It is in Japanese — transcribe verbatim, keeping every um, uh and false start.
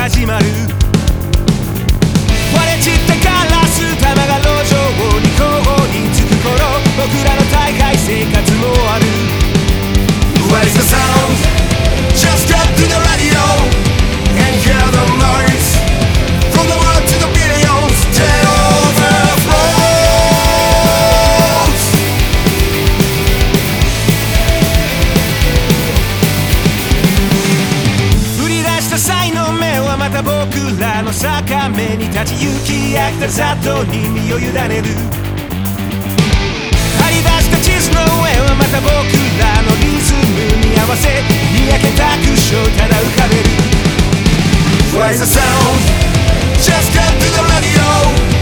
始まる。割れ散ったガラス玉が路上に交互につく頃、僕らの大会生活もある。 What is the sound? Just cut to the radio and hear the noise from the world to the billions. They overflows. 降り出した才能目はまた僕らの坂目に立ち行き飽きたざっとに身を委ねる。張り出した地図の上はまた僕らのリズムに合わせにやけたクッションただ浮かべる。 What is the sound? Just cut to the radio